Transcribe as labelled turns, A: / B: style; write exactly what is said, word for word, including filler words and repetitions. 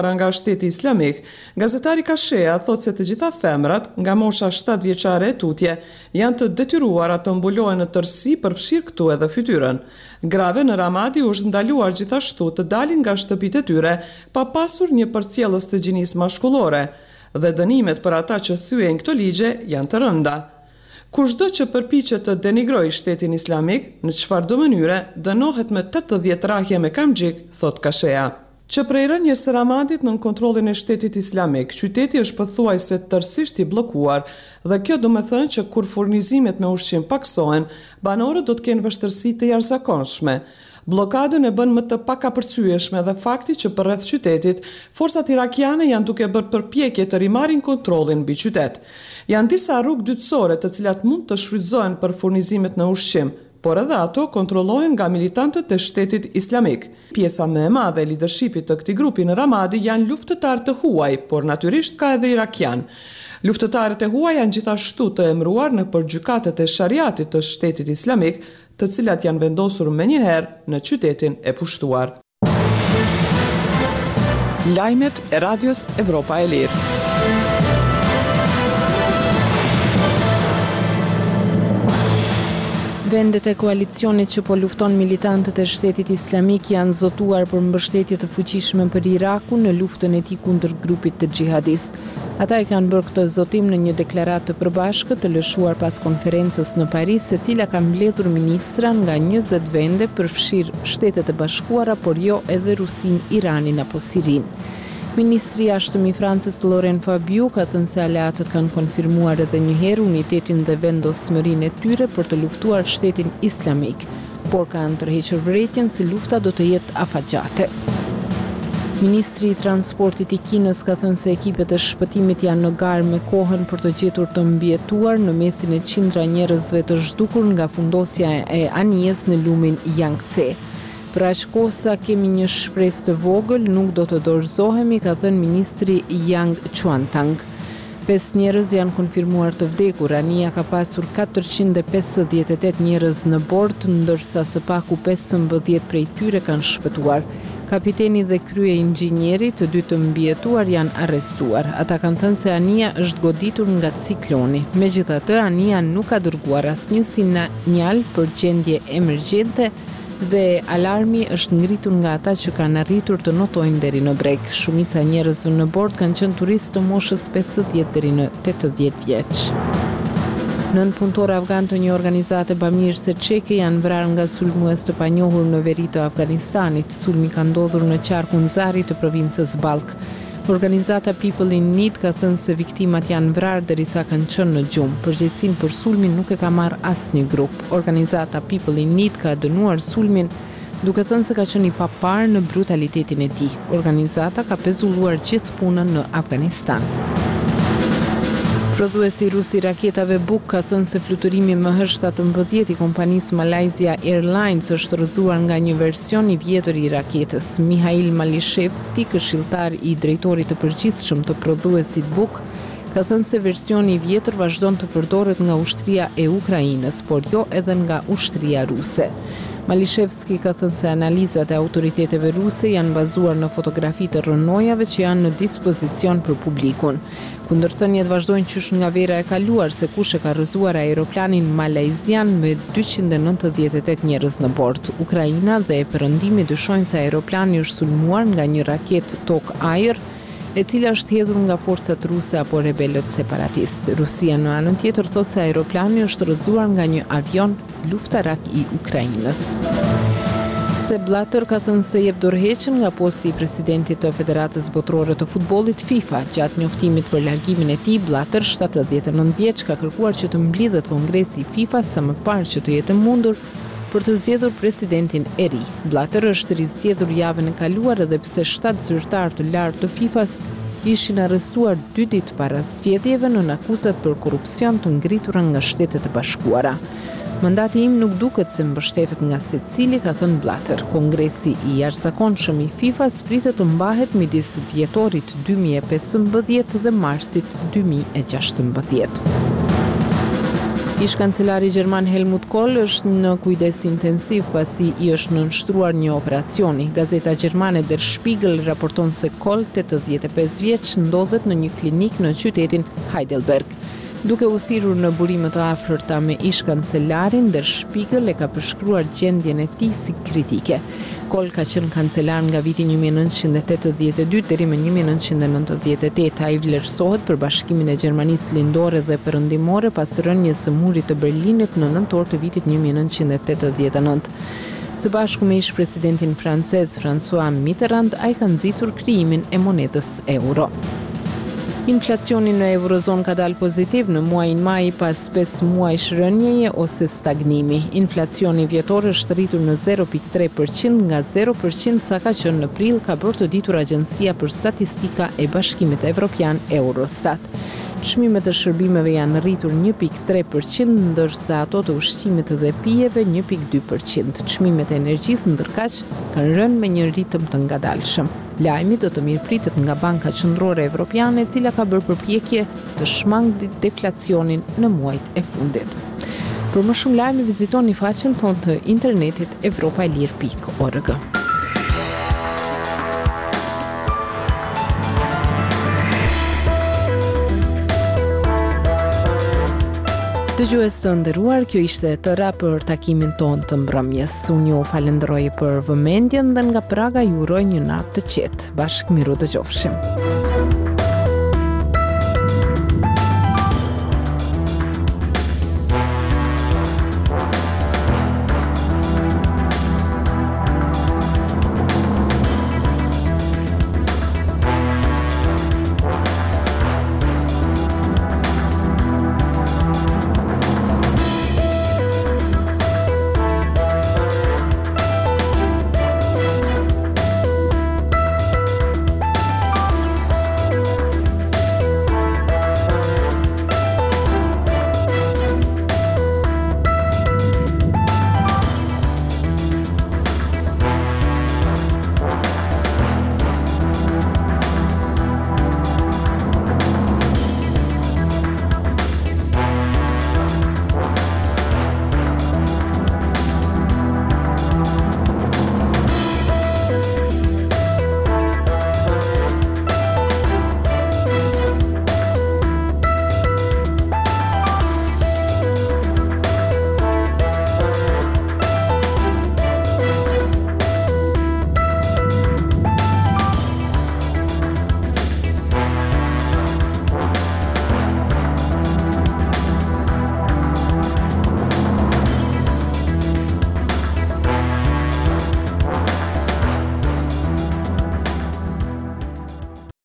A: nga Shteti Islamik, gazetari Kashea thot se të gjitha femrat nga mosha shtatë vjeçare e tutje janë të detyruara të mbulohen në tërësi përfshirë këtu edhe fytyrën. Grave në Ramadi është ndaluar gjithashtu të dalin nga shtëpitë e tyre pa pasur një përcjellës të gjinisë mashkullore, dhe dënimet për ata që thyen këto ligje janë të rënda. Kushdo që përpiqet të denigrojë Shtetin Islamik, në çfarëdo mënyre, dënohet me tetëdhjetë rrahje me kamxhik, thot Kashea. Që prej rënjes së Ramadit nën kontrollin e Shtetit Islamik, qyteti është pothuajse tërësisht i bllokuar, dhe kjo do të thënë që kur furnizimet me ushqim paksohen, banorët do të kenë vështirësi të jashtëzakonshme. Blokadën e bën më të pakapërcyeshme dhe fakti që përreth qytetit, forcat irakiane janë duke bërë përpjekje të rimarrin kontrollin mbi qytet. Janë disa rrugë dytësore të cilat mund të shfrytëzohen për furnizimet në ushqim, por edhe ato kontrollohen nga militantët e Shtetit Islamik. Pjesa më e madhe e lidershipit të këtij grupi në Ramadi janë luftëtarë të huaj, por natyrisht ka edhe irakian. Luftëtarët e huaj janë gjithashtu të emëruar në përgjykatet e shariatit të Shtetit Islamik, të cilat janë vendosur menjëherë në qytetin e pushtuar. Lajmet e Radios Evropa e Lirë.
B: Vendet e koalicionit që po lufton militantët e Shtetit Islamik janë zotuar për mbështetje të fuqishme për Irakun në luftën e tij kundër grupit të xhihadist. Ata e kanë bërë këtë zotim në një deklaratë të përbashkët të lëshuar pas konferencës në Paris, e cila ka mbledhur ministra nga njëzet vende, përfshirë Shtetet e Bashkuara, por jo edhe Rusin, Iranin apo Sirin. Ministri i Jashtëm i Francës Laurent Fabius ka thënë se aleatët kanë konfirmuar edhe një herë unitetin dhe vendosmërinë e tyre për të luftuar Shtetin Islamik, por kanë tërhequr vërejtjen se lufta do të jetë afatgjate. Ministri i Transportit i Kinës ka thënë se ekipet e shpëtimit janë në garë me kohën për të gjetur të mbijetuar në mesin e qindra njerëzve të zhdukur nga fundosja e anijes në lumin Yangtze. Për aq kohë sa kemi një shpresë të vogël, nuk do të dorëzohemi, ka thënë ministri Yang Chuantang. Pesë njerëz janë konfirmuar të vdekur. Anija ka pasur katërqind e pesëdhjetë e tetë njerëz në bord, ndërsa së paku pesëmbëdhjetë prej tyre kanë shpëtuar. Kapiteni dhe krye inxhinieri, të dy të mbijetuar, janë arrestuar. Ata kanë thënë se anija është goditur nga cikloni. Megjithatë, anija nuk ka dërguar asnjë sinjal për gjendje emergjente dhe alarmi është ngritur nga ata që kanë arritur të notojnë deri në breg. Shumica e njerëzve në bord kanë qenë turistë të moshës pesëdhjetë deri në tetëdhjetë vjeç. Nën punëtor afgan të një organizate bamirëse çeke janë vrarë nga sulmues të panjohur në veri të Afganistanit. Sulmi ka ndodhur në qarkun Zari të provincës Balk. Organizata People in Need ka thënë se viktimat janë vrarë derisa kanë qenë në gjumë. Përgjegjësinë për sulmin nuk e ka marrë asnjë grup. Organizata People in Need ka dënuar sulmin duke thënë se ka qenë i paparë në brutalitetin e tij. Organizata ka pezulluar gjithë punën në Afganistan. Prodhuesi rus i raketave Buk ka thënë se fluturimi M H shtatëmbëdhjetë i kompanisë Malaysia Airlines është rrëzuar nga një version i vjetër i raketës. Mihail Malishevski, këshilltar i drejtorit të përgjithshëm të prodhuesit Buk, ka thënë se versioni i vjetër vazhdon të përdoret nga ushtria e Ukrainës, por jo edhe nga ushtria ruse. Malishevski ka thënë se analizat e autoriteteve ruse janë bazuar në fotografi të rrënojave që janë në dispozicion për publikun. Kundërthënjet vazhdojnë qysh nga vera e kaluar se kush e ka rrëzuar aeroplanin malajzian me dyqind e nëntëdhjetë e tetë njerëz në bord. Ukraina dhe Perëndimi dyshojnë se aeroplani është sulmuar nga një raket tok-ajër, e cila është hedhur nga forcat ruse apo rebelët separatistë. Rusia në anën tjetër thotë se aeroplani është rrëzuar nga një avion luftarak i Ukrainës. Sepp Blatter ka thënë se jep dorëheqjen nga posti i presidentit të Federatës Botërore të Futbollit FIFA. Gjatë njoftimit për largimin e tij, Blatter, shtatëdhjetë e nëntë vjeç, ka kërkuar që të mblidhet kongresi i FIFA sa më parë që të jetë mundur për të zgjedhur presidentin e ri. Blatter është rizgjedhur javën e kaluar edhe pse shtatë zyrtar të lartë të FIFA-s ishin arrestuar dy ditë para zgjedhjeve nën akuzat për korrupsion të ngritura nga Shtetet e Bashkuara. Mandati im nuk duket se mbështetet nga secili, ka thënë Blatter. Kongresi i jashtëzakonshëm i FIFA-s pritet të mbahet midis dhjetorit dy mijë e pesëmbëdhjetë dhe marsit dy mijë e gjashtëmbëdhjetë. Ish kancelari gjerman Helmut Kohl është në kujdes intensiv pasi i është nënshtruar një operacioni. Gazeta gjermane Der Spiegel raporton se Kohl, tetëdhjetë e pesë vjeç, ndodhet në një klinik në qytetin Heidelberg. Duke u thirrur në burime të afërta me ish kancelarin, Der Spiegel e ka përshkruar gjendjen e tij si kritike. Kohl ka qenë kancelar nga viti një mijë e nëntëqind e tetëdhjetë e dy deri më një mijë e nëntëqind e nëntëdhjetë e tetë. Ai vlerësohet për bashkimin e Gjermanisë lindore dhe perëndimore pas rënies së murit të Berlinit në nëntor të vitit një mijë e nëntëqind e tetëdhjetë e nëntë. Së bashku me ish presidentin francez François Mitterrand, ai ka nxitur krijimin e monedës euro. Inflacioni në Eurozon ka dalë pozitiv në muajin maj pas pesë muajsh rënjeje ose stagnimi. Inflacioni vjetor është rritur në zero pikë tre përqind nga zero përqind sa ka qenë në prill, ka bërë të ditur Agjencia për Statistika e Bashkimit Evropian Eurostat. Çmimet e shërbimeve janë rritur një pikë tre përqind, ndërsa ato të ushqimit dhe pijeve një pikë dy përqind. Çmimet e energjisë ndërkaq kanë rënë me një ritëm të ngadalshëm. Lajmi do të mirëpritet nga Banka Qendrore Evropiane, e cila ka bërë përpjekje të shmangë deflacionin në muajt e fundit. Për më shumë lajme vizitoni faqen tonë të internetit evropaelir pikë org. Dëgjues të nderuar, kjo ishte e tëra për takimin tonë të mbrëmjes. Unë ju falenderoj për vëmendjen dhe nga Praga ju uroj një natë të qetë. Bashkë miru dëgjofshim.